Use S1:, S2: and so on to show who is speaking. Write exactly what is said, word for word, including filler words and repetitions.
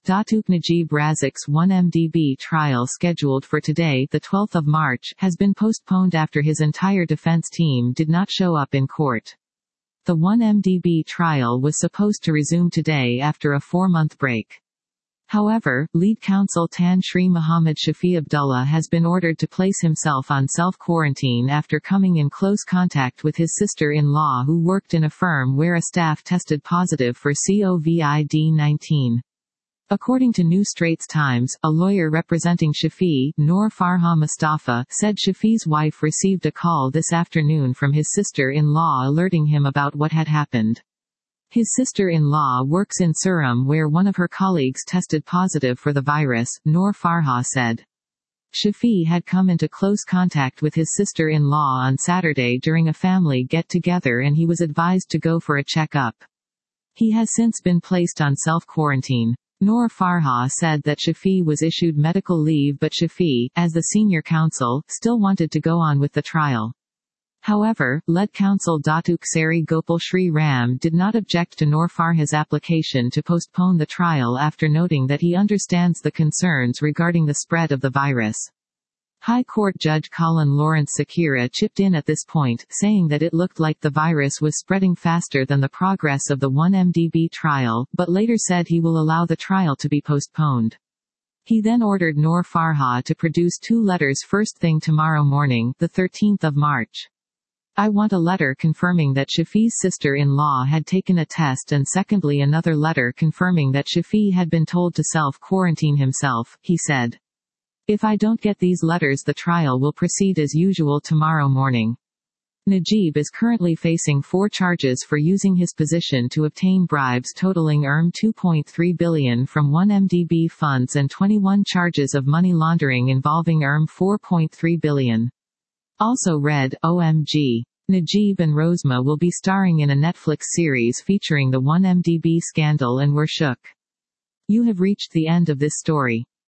S1: Datuk Najib Razak's one M D B trial scheduled for today, the twelfth of March, has been postponed after his entire defense team did not show up in court. The one M D B trial was supposed to resume today after a four-month break. However, lead counsel Tan Sri Muhammad Shafi Abdullah has been ordered to place himself on self-quarantine after coming in close contact with his sister-in-law who worked in a firm where a staff tested positive for COVID nineteen. According to New Straits Times, a lawyer representing Shafi, Noor Farha Mustafa, said Shafi's wife received a call this afternoon from his sister-in-law alerting him about what had happened. His sister-in-law works in Surum where one of her colleagues tested positive for the virus, Noor Farha said. Shafi had come into close contact with his sister-in-law on Saturday during a family get-together and he was advised to go for a check-up. He has since been placed on self-quarantine. Noor Farha said that Shafi was issued medical leave but Shafi, as the senior counsel, still wanted to go on with the trial. However, lead counsel Datuk Seri Gopal Sri Ram did not object to Noor Farha's application to postpone the trial after noting that he understands the concerns regarding the spread of the virus. High Court Judge Colin Lawrence Sakira chipped in at this point, saying that it looked like the virus was spreading faster than the progress of the one M D B trial, but later said he will allow the trial to be postponed. He then ordered Noor Farha to produce two letters first thing tomorrow morning, the thirteenth of March. I want a letter confirming that Shafi's sister-in-law had taken a test and secondly another letter confirming that Shafi had been told to self-quarantine himself, he said. If I don't get these letters the trial will proceed as usual tomorrow morning. Najib is currently facing four charges for using his position to obtain bribes totaling two point three billion dollars from one M D B funds and twenty-one charges of money laundering involving four point three billion dollars. Also read, O M G. Najib and Rosma will be starring in a Netflix series featuring the one M D B scandal and were shook. You have reached the end of this story.